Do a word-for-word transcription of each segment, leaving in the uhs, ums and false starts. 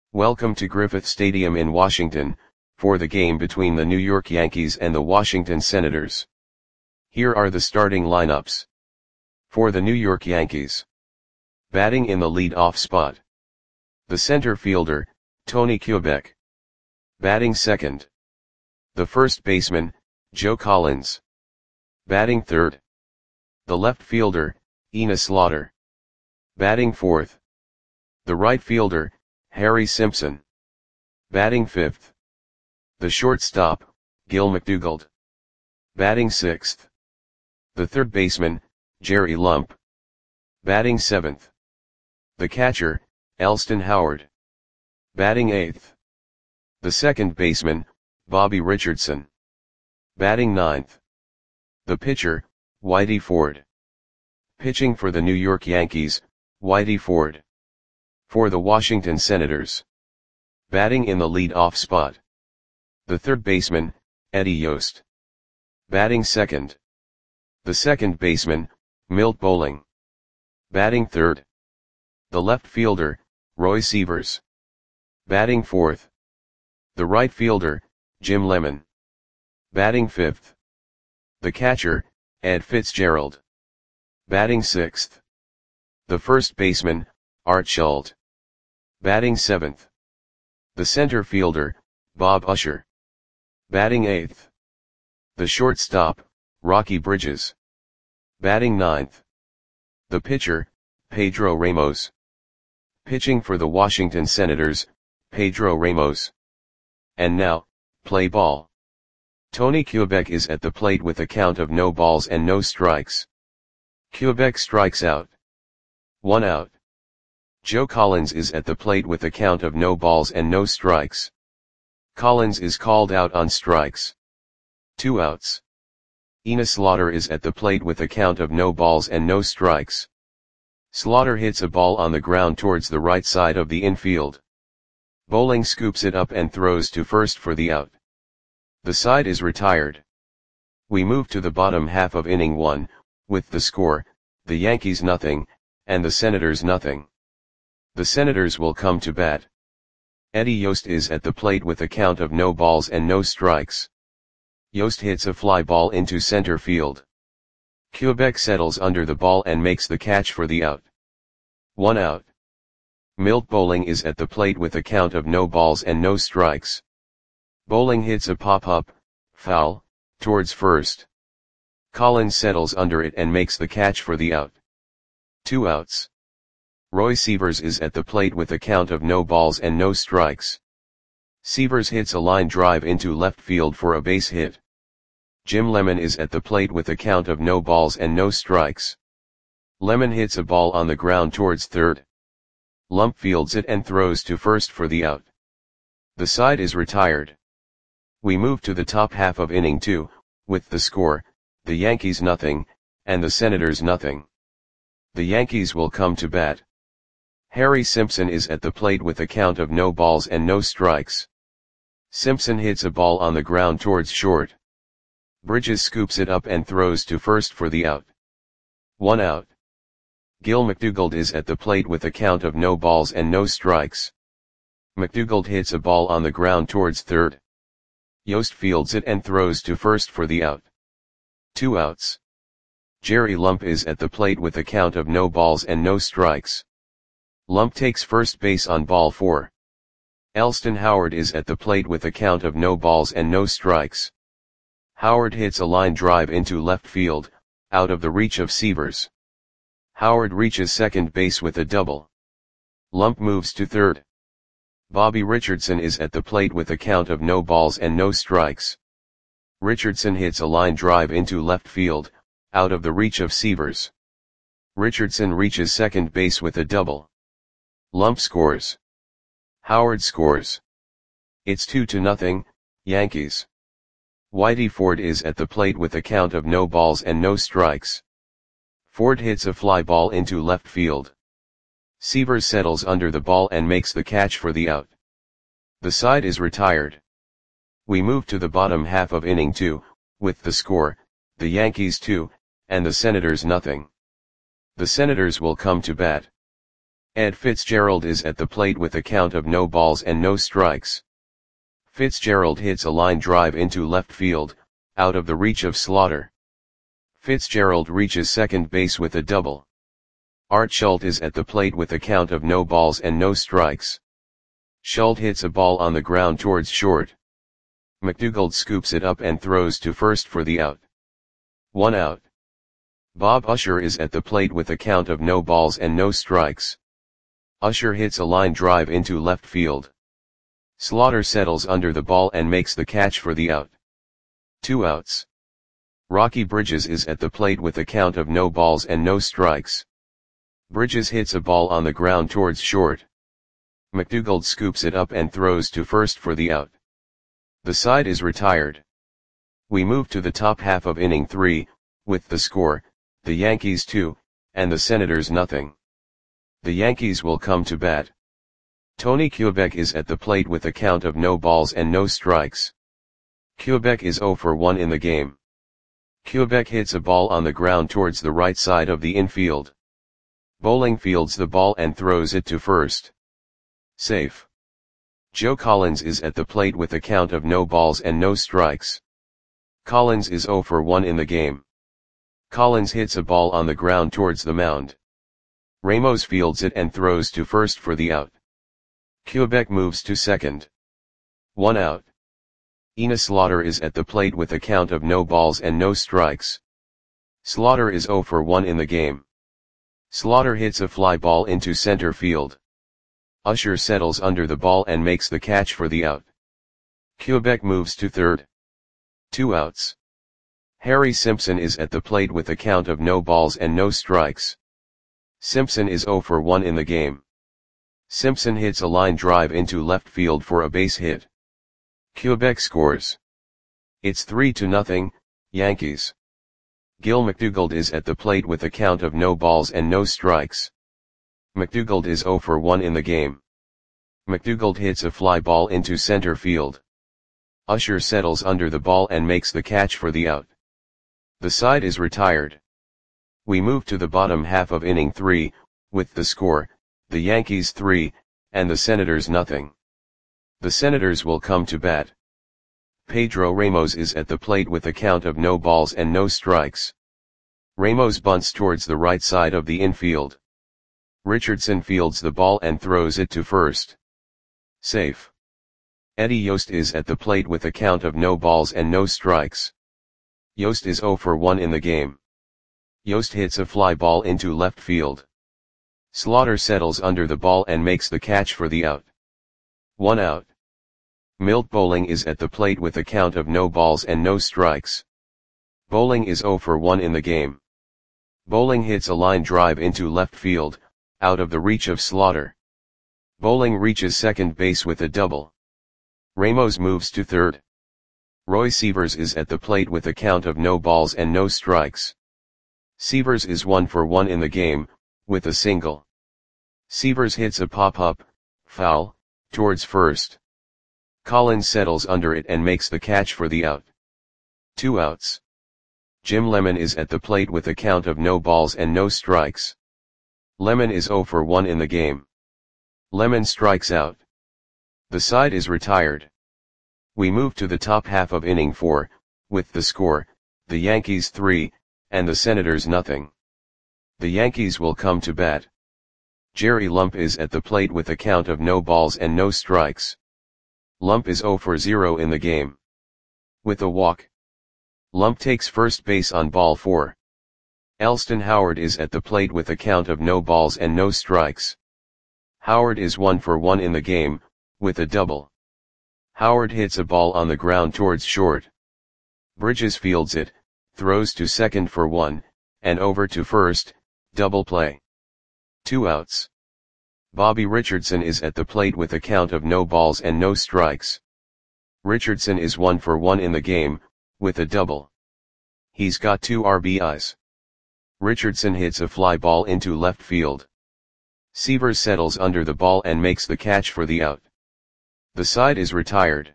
Welcome to Griffith Stadium in Washington, for the game between the New York Yankees and the Washington Senators. Here are the starting lineups. For the New York Yankees. Batting in the lead-off spot. The center fielder, Tony Kubek. Batting second. The first baseman, Joe Collins. Batting third. The left fielder, Enos Slaughter. Batting fourth. The right fielder, Harry Simpson. Batting fifth. The shortstop, Gil McDougald. Batting sixth. The third baseman, Jerry Lump. Batting seventh. The catcher, Elston Howard. Batting eighth. The second baseman, Bobby Richardson. Batting ninth. The pitcher, Whitey Ford. Pitching for the New York Yankees, Whitey Ford. For the Washington Senators. Batting in the lead-off spot. The third baseman, Eddie Yost. Batting second. The second baseman, Milt Bowling. Batting third. The left fielder, Roy Sievers. Batting fourth. The right fielder, Jim Lemon. Batting fifth. The catcher, Ed Fitzgerald. Batting sixth. The first baseman, Art Schult. Batting seventh. The center fielder, Bob Usher. Batting eighth. The shortstop, Rocky Bridges. Batting ninth. The pitcher, Pedro Ramos. Pitching for the Washington Senators, Pedro Ramos. And now, play ball. Tony Kubek is at the plate with a count of no balls and no strikes. Kubek strikes out. One out. Joe Collins is at the plate with a count of no balls and no strikes. Collins is called out on strikes. Two outs. Enos Slaughter is at the plate with a count of no balls and no strikes. Slaughter hits a ball on the ground towards the right side of the infield. Bowling scoops it up and throws to first for the out. The side is retired. We move to the bottom half of inning one, with the score, the Yankees nothing, and the Senators nothing. The Senators will come to bat. Eddie Yost is at the plate with a count of no balls and no strikes. Yost hits a fly ball into center field. Kubek settles under the ball and makes the catch for the out. One out. Milt Bowling is at the plate with a count of no balls and no strikes. Bowling hits a pop-up, foul, towards first. Collins settles under it and makes the catch for the out. Two outs. Roy Sievers is at the plate with a count of no balls and no strikes. Sievers hits a line drive into left field for a base hit. Jim Lemon is at the plate with a count of no balls and no strikes. Lemon hits a ball on the ground towards third. Lump fields it and throws to first for the out. The side is retired. We move to the top half of inning two, with the score, the Yankees nothing, and the Senators nothing. The Yankees will come to bat. Harry Simpson is at the plate with a count of no balls and no strikes. Simpson hits a ball on the ground towards short. Bridges scoops it up and throws to first for the out. One out. Gil McDougald is at the plate with a count of no balls and no strikes. McDougald hits a ball on the ground towards third. Yost fields it and throws to first for the out. Two outs. Jerry Lump is at the plate with a count of no balls and no strikes. Lump takes first base on ball four. Elston Howard is at the plate with a count of no balls and no strikes. Howard hits a line drive into left field, out of the reach of Sievers. Howard reaches second base with a double. Lump moves to third. Bobby Richardson is at the plate with a count of no balls and no strikes. Richardson hits a line drive into left field, out of the reach of Sievers. Richardson reaches second base with a double. Lump scores. Howard scores. It's two to nothing, Yankees. Whitey Ford is at the plate with a count of no balls and no strikes. Ford hits a fly ball into left field. Sievers settles under the ball and makes the catch for the out. The side is retired. We move to the bottom half of inning two, with the score, the Yankees two, and the Senators nothing. The Senators will come to bat. Ed Fitzgerald is at the plate with a count of no balls and no strikes. Fitzgerald hits a line drive into left field, out of the reach of Slaughter. Fitzgerald reaches second base with a double. Art Schult is at the plate with a count of no balls and no strikes. Schult hits a ball on the ground towards short. McDougald scoops it up and throws to first for the out. One out. Bob Usher is at the plate with a count of no balls and no strikes. Usher hits a line drive into left field. Slaughter settles under the ball and makes the catch for the out. Two outs. Rocky Bridges is at the plate with a count of no balls and no strikes. Bridges hits a ball on the ground towards short. McDougald scoops it up and throws to first for the out. The side is retired. We move to the top half of inning three, with the score, the Yankees two, and the Senators nothing. The Yankees will come to bat. Tony Kubek is at the plate with a count of no balls and no strikes. Kubek is zero for one in the game. Kubek hits a ball on the ground towards the right side of the infield. Bowling fields the ball and throws it to first. Safe. Joe Collins is at the plate with a count of no balls and no strikes. Collins is zero for one in the game. Collins hits a ball on the ground towards the mound. Ramos fields it and throws to first for the out. Kubek moves to second. One out. Enos Slaughter is at the plate with a count of no balls and no strikes. Slaughter is zero for one in the game. Slaughter hits a fly ball into center field. Usher settles under the ball and makes the catch for the out. Kubek moves to third. Two outs. Harry Simpson is at the plate with a count of no balls and no strikes. Simpson is zero for one in the game. Simpson hits a line drive into left field for a base hit. Kubek scores. It's three to nothing, Yankees. Gil McDougald is at the plate with a count of no balls and no strikes. McDougald is zero for one in the game. McDougald hits a fly ball into center field. Usher settles under the ball and makes the catch for the out. The side is retired. We move to the bottom half of inning three, with the score, the Yankees three, and the Senators nothing. The Senators will come to bat. Pedro Ramos is at the plate with a count of no balls and no strikes. Ramos bunts towards the right side of the infield. Richardson fields the ball and throws it to first. Safe. Eddie Yost is at the plate with a count of no balls and no strikes. Yost is zero for one in the game. Yost hits a fly ball into left field. Slaughter settles under the ball and makes the catch for the out. One out. Milt Bowling is at the plate with a count of no balls and no strikes. Bowling is zero for one in the game. Bowling hits a line drive into left field, out of the reach of Slaughter. Bowling reaches second base with a double. Ramos moves to third. Roy Sievers is at the plate with a count of no balls and no strikes. Sievers is one for one in the game, with a single. Sievers hits a pop-up, foul, towards first. Collins settles under it and makes the catch for the out. Two outs. Jim Lemon is at the plate with a count of no balls and no strikes. Lemon is zero for one in the game. Lemon strikes out. The side is retired. We move to the top half of inning four, with the score, the Yankees three, and the Senators nothing. The Yankees will come to bat. Jerry Lump is at the plate with a count of no balls and no strikes. Lump is zero for zero in the game. With a walk. Lump takes first base on ball four. Elston Howard is at the plate with a count of no balls and no strikes. Howard is one for one in the game, with a double. Howard hits a ball on the ground towards short. Bridges fields it, throws to second for one, and over to first, double play. Two outs. Bobby Richardson is at the plate with a count of no balls and no strikes. Richardson is one for one in the game, with a double. He's got two R B Is. Richardson hits a fly ball into left field. Sievers settles under the ball and makes the catch for the out. The side is retired.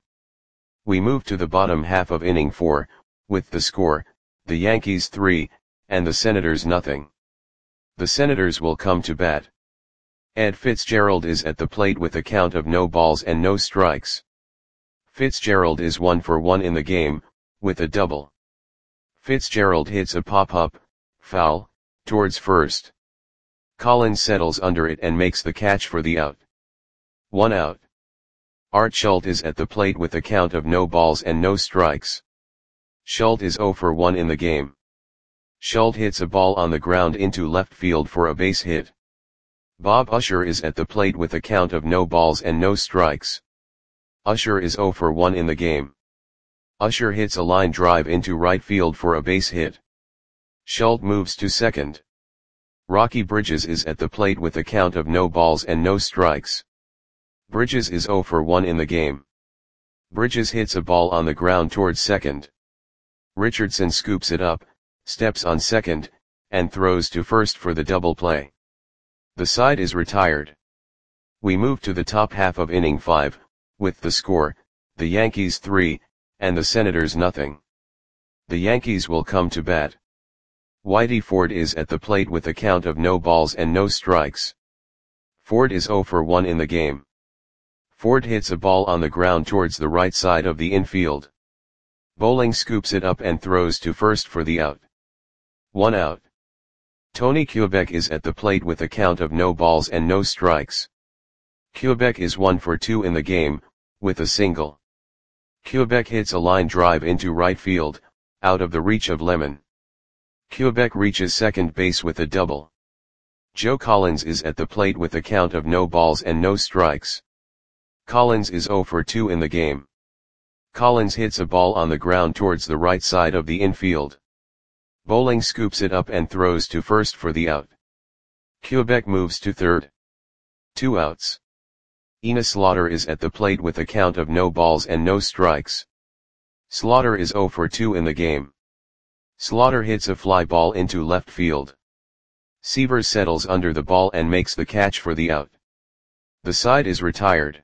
We move to the bottom half of inning four, with the score, the Yankees three, and the Senators nothing. The Senators will come to bat. Ed Fitzgerald is at the plate with a count of no balls and no strikes. Fitzgerald is one for one in the game, with a double. Fitzgerald hits a pop-up, foul, towards first. Collins settles under it and makes the catch for the out. One out. Art Schult is at the plate with a count of no balls and no strikes. Schult is zero for one in the game. Schult hits a ball on the ground into left field for a base hit. Bob Usher is at the plate with a count of no balls and no strikes. Usher is zero for one in the game. Usher hits a line drive into right field for a base hit. Schult moves to second. Rocky Bridges is at the plate with a count of no balls and no strikes. Bridges is zero for one in the game. Bridges hits a ball on the ground towards second. Richardson scoops it up, steps on second, and throws to first for the double play. The side is retired. We move to the top half of inning five, with the score, the Yankees three, and the Senators nothing. The Yankees will come to bat. Whitey Ford is at the plate with a count of no balls and no strikes. Ford is zero for one in the game. Ford hits a ball on the ground towards the right side of the infield. Bowling scoops it up and throws to first for the out. One out. Tony Kubek is at the plate with a count of no balls and no strikes. Kubek is one for two in the game, with a single. Kubek hits a line drive into right field, out of the reach of Lemon. Kubek reaches second base with a double. Joe Collins is at the plate with a count of no balls and no strikes. Collins is zero for two in the game. Collins hits a ball on the ground towards the right side of the infield. Bowling scoops it up and throws to first for the out. Kubek moves to third. Two outs. Enos Slaughter is at the plate with a count of no balls and no strikes. Slaughter is zero for two in the game. Slaughter hits a fly ball into left field. Seavers settles under the ball and makes the catch for the out. The side is retired.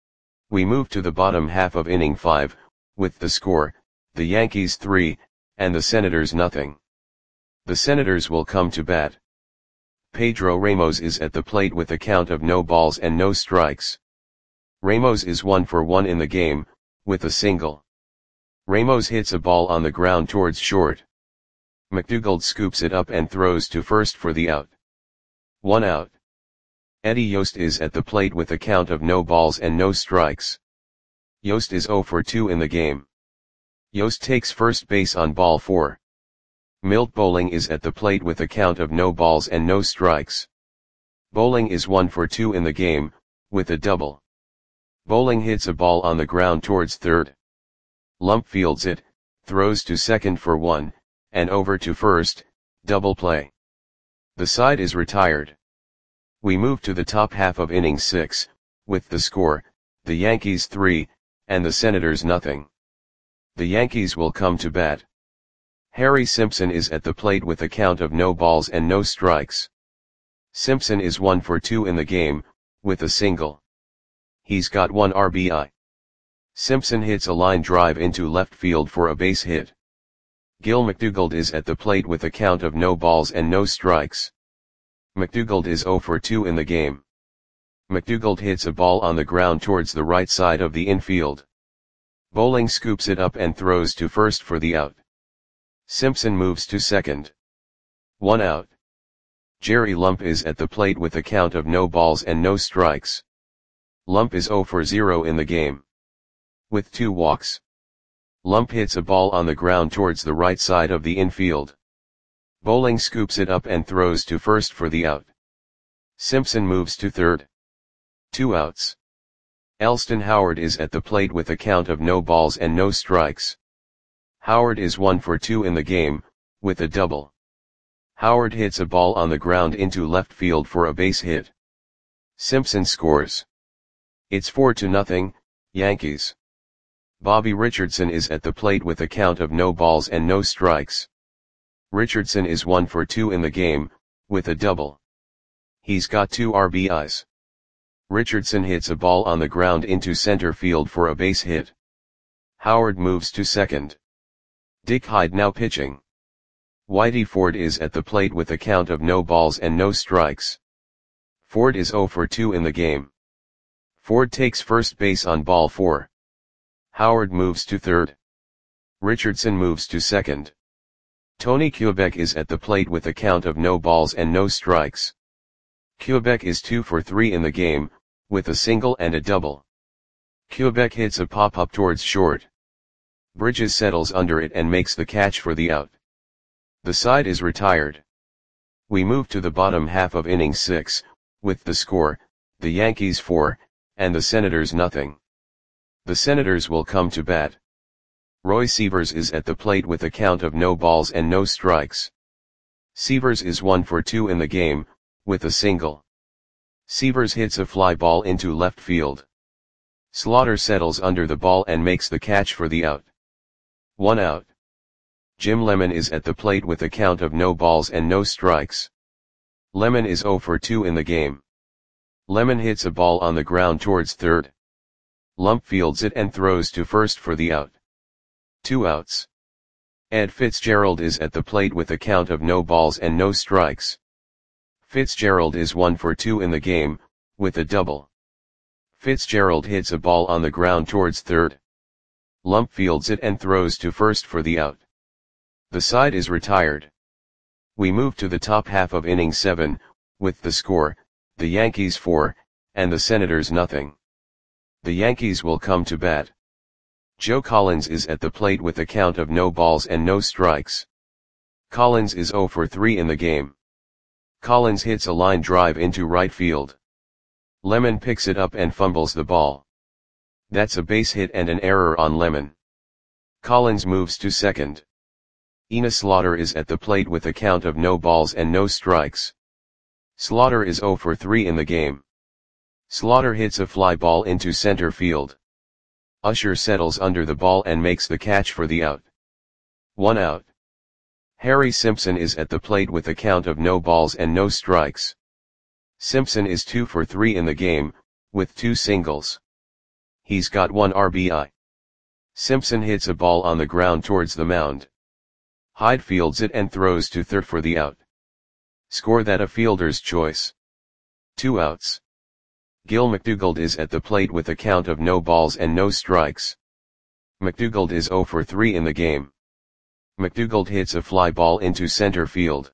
We move to the bottom half of inning five, with the score, the Yankees three, and the Senators nothing. The Senators will come to bat. Pedro Ramos is at the plate with a count of no balls and no strikes. Ramos is one for one in the game, with a single. Ramos hits a ball on the ground towards short. McDougald scoops it up and throws to first for the out. One out. Eddie Yost is at the plate with a count of no balls and no strikes. Yost is zero for two in the game. Yost takes first base on ball four. Milt Bowling is at the plate with a count of no balls and no strikes. Bowling is one for two in the game, with a double. Bowling hits a ball on the ground towards third. Lump fields it, throws to second for one, and over to first, double play. The side is retired. We move to the top half of inning six, with the score, the Yankees three, and the Senators nothing. The Yankees will come to bat. Harry Simpson is at the plate with a count of no balls and no strikes. Simpson is one for two in the game, with a single. He's got one R B I. Simpson hits a line drive into left field for a base hit. Gil McDougald is at the plate with a count of no balls and no strikes. McDougald is zero for two in the game. McDougald hits a ball on the ground towards the right side of the infield. Bowling scoops it up and throws to first for the out. Simpson moves to second. One out. Jerry Lump is at the plate with a count of no balls and no strikes. Lump is zero for zero in the game. With two walks. Lump hits a ball on the ground towards the right side of the infield. Bowling scoops it up and throws to first for the out. Simpson moves to third. Two outs. Elston Howard is at the plate with a count of no balls and no strikes. Howard is one for two in the game, with a double. Howard hits a ball on the ground into left field for a base hit. Simpson scores. It's four to nothing, Yankees. Bobby Richardson is at the plate with a count of no balls and no strikes. Richardson is one for two in the game, with a double. He's got two R B Is. Richardson hits a ball on the ground into center field for a base hit. Howard moves to second. Dick Hyde now pitching. Whitey Ford is at the plate with a count of no balls and no strikes. Ford is zero for two in the game. Ford takes first base on ball four. Howard moves to third. Richardson moves to second. Tony Quebec is at the plate with a count of no balls and no strikes. Quebec is two for three in the game, with a single and a double. Quebec hits a pop-up towards short. Bridges settles under it and makes the catch for the out. The side is retired. We move to the bottom half of inning six, with the score, the Yankees four, and the Senators nothing. The Senators will come to bat. Roy Sievers is at the plate with a count of no balls and no strikes. Sievers is one for two in the game, with a single. Sievers hits a fly ball into left field. Slaughter settles under the ball and makes the catch for the out. One out. Jim Lemon is at the plate with a count of no balls and no strikes. Lemon is zero for two in the game. Lemon hits a ball on the ground towards third. Lump fields it and throws to first for the out. Two outs. Ed Fitzgerald is at the plate with a count of no balls and no strikes. Fitzgerald is one for two in the game, with a double. Fitzgerald hits a ball on the ground towards third. Lump fields it and throws to first for the out. The side is retired. We move to the top half of inning seven, with the score, the Yankees four, and the Senators nothing. The Yankees will come to bat. Joe Collins is at the plate with a count of no balls and no strikes. Collins is zero for three in the game. Collins hits a line drive into right field. Lemon picks it up and fumbles the ball. That's a base hit and an error on Lemon. Collins moves to second. Enos Slaughter is at the plate with a count of no balls and no strikes. Slaughter is zero for three in the game. Slaughter hits a fly ball into center field. Usher settles under the ball and makes the catch for the out. One out. Harry Simpson is at the plate with a count of no balls and no strikes. Simpson is two for three in the game, with two singles. He's got one R B I. Simpson hits a ball on the ground towards the mound. Hyde fields it and throws to third for the out. Score that a fielder's choice. Two outs. Gil McDougald is at the plate with a count of no balls and no strikes. McDougald is zero for three in the game. McDougald hits a fly ball into center field.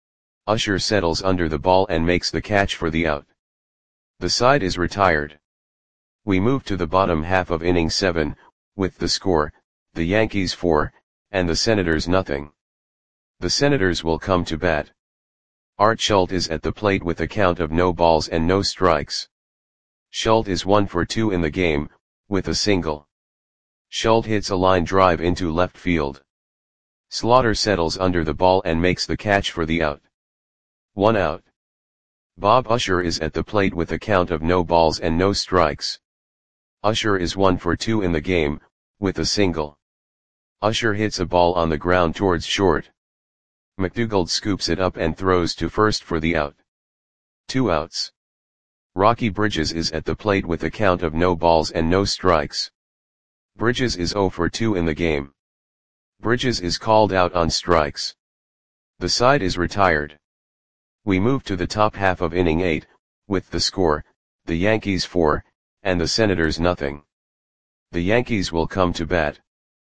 Usher settles under the ball and makes the catch for the out. The side is retired. We move to the bottom half of inning seven, with the score, the Yankees four, and the Senators nothing. The Senators will come to bat. Art Schult is at the plate with a count of no balls and no strikes. Schult is one for two in the game, with a single. Schult hits a line drive into left field. Slaughter settles under the ball and makes the catch for the out. One out. Bob Usher is at the plate with a count of no balls and no strikes. Usher is one for two in the game, with a single. Usher hits a ball on the ground towards short. McDougald scoops it up and throws to first for the out. Two outs. Rocky Bridges is at the plate with a count of no balls and no strikes. Bridges is zero for two in the game. Bridges is called out on strikes. The side is retired. We move to the top half of inning eight, with the score, the Yankees four, and the Senators nothing. The Yankees will come to bat.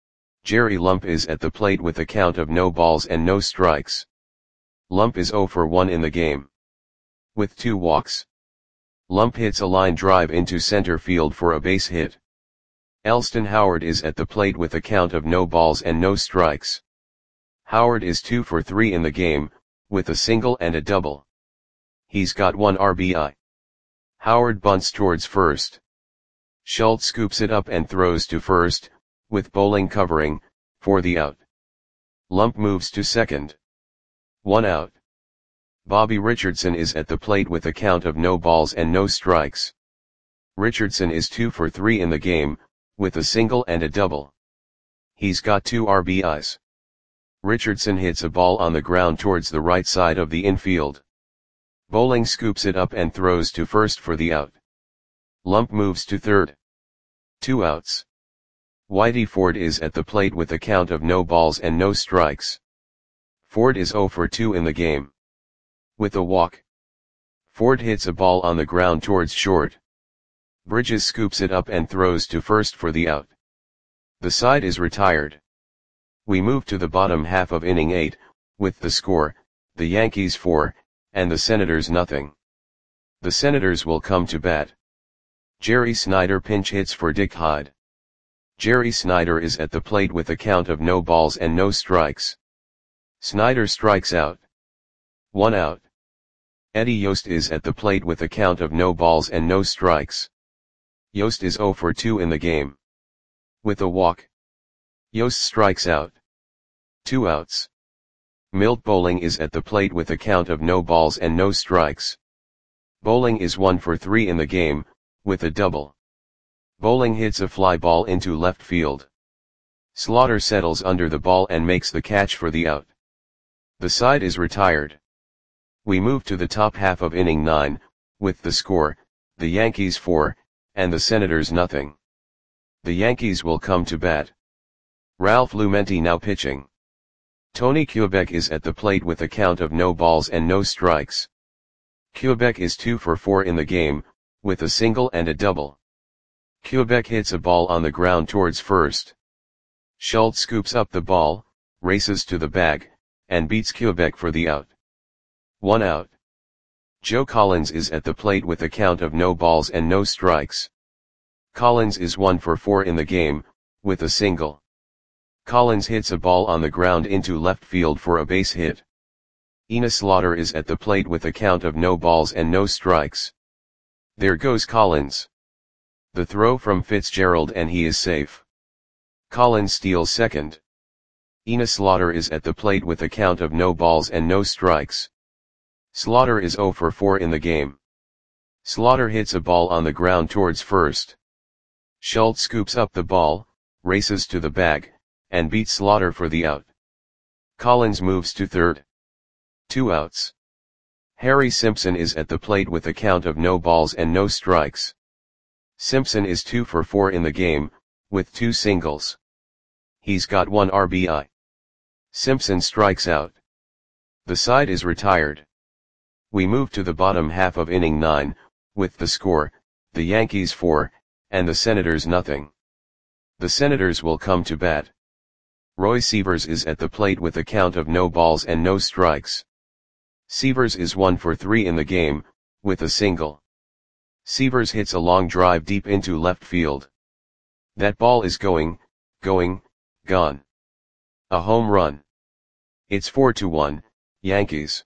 Jerry Lump is at the plate with a count of no balls and no strikes. Lump is zero for one in the game. With two walks. Lump hits a line drive into center field for a base hit. Elston Howard is at the plate with a count of no balls and no strikes. Howard is two for three in the game, with a single and a double. He's got one R B I. Howard bunts towards first. Schult scoops it up and throws to first, with Bowling covering, for the out. Lump moves to second. One out. Bobby Richardson is at the plate with a count of no balls and no strikes. Richardson is two for three in the game, with a single and a double. He's got two R B Is. Richardson hits a ball on the ground towards the right side of the infield. Bowling scoops it up and throws to first for the out. Lump moves to third. Two outs. Whitey Ford is at the plate with a count of no balls and no strikes. Ford is zero for two in the game. With a walk. Ford hits a ball on the ground towards short. Bridges scoops it up and throws to first for the out. The side is retired. We move to the bottom half of inning eight, with the score, the Yankees four, and the Senators nothing. The Senators will come to bat. Jerry Snyder pinch hits for Dick Hyde. Jerry Snyder is at the plate with a count of no balls and no strikes. Snyder strikes out. One out. Eddie Yost is at the plate with a count of no balls and no strikes. Yost is oh for two in the game. With a walk, Yost strikes out. Two outs. Milt Bowling is at the plate with a count of no balls and no strikes. Bowling is one for three in the game, with a double. Bowling hits a fly ball into left field. Slaughter settles under the ball and makes the catch for the out. The side is retired. We move to the top half of inning nine, with the score, the Yankees four, and the Senators nothing. The Yankees will come to bat. Ralph Lumenti now pitching. Tony Quebec is at the plate with a count of no balls and no strikes. Quebec is two for four in the game, with a single and a double. Quebec hits a ball on the ground towards first. Schultz scoops up the ball, races to the bag, and beats Quebec for the out. One out. Joe Collins is at the plate with a count of no balls and no strikes. Collins is one for four in the game, with a single. Collins hits a ball on the ground into left field for a base hit. Enos Slaughter is at the plate with a count of no balls and no strikes. There goes Collins. The throw from Fitzgerald and he is safe. Collins steals second. Enos Slaughter is at the plate with a count of no balls and no strikes. Slaughter is oh for four in the game. Slaughter hits a ball on the ground towards first. Schultz scoops up the ball, races to the bag, and beats Slaughter for the out. Collins moves to third. Two outs. Harry Simpson is at the plate with a count of no balls and no strikes. Simpson is two for four in the game, with two singles. He's got one R B I. Simpson strikes out. The side is retired. We move to the bottom half of inning nine, with the score, the Yankees four, and the Senators nothing. The Senators will come to bat. Roy Sievers is at the plate with a count of no balls and no strikes. Sievers is one for three in the game, with a single. Sievers hits a long drive deep into left field. That ball is going, going, gone. A home run. It's four to one, Yankees.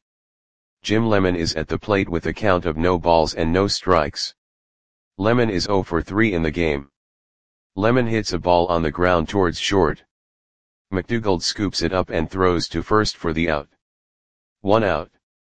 Jim Lemon is at the plate with a count of no balls and no strikes. Lemon is oh for three in the game. Lemon hits a ball on the ground towards short. McDougald scoops it up and throws to first for the out. One out.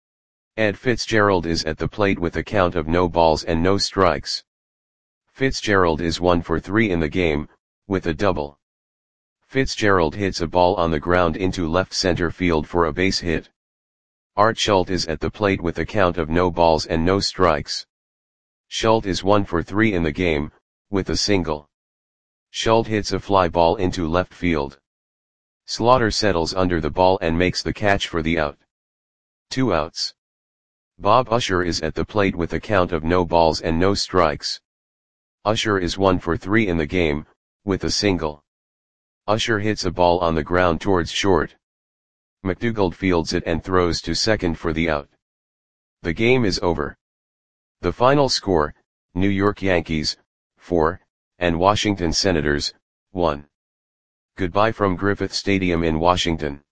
Ed Fitzgerald is at the plate with a count of no balls and no strikes. Fitzgerald is one for three in the game, with a double. Fitzgerald hits a ball on the ground into left center field for a base hit. Art Schultz is at the plate with a count of no balls and no strikes. Schultz is one for three in the game, with a single. Schultz hits a fly ball into left field. Slaughter settles under the ball and makes the catch for the out. Two outs. Bob Usher is at the plate with a count of no balls and no strikes. Usher is one for three in the game, with a single. Usher hits a ball on the ground towards short. McDougald fields it and throws to second for the out. The game is over. The final score, New York Yankees, four, and Washington Senators, one. Goodbye from Griffith Stadium in Washington.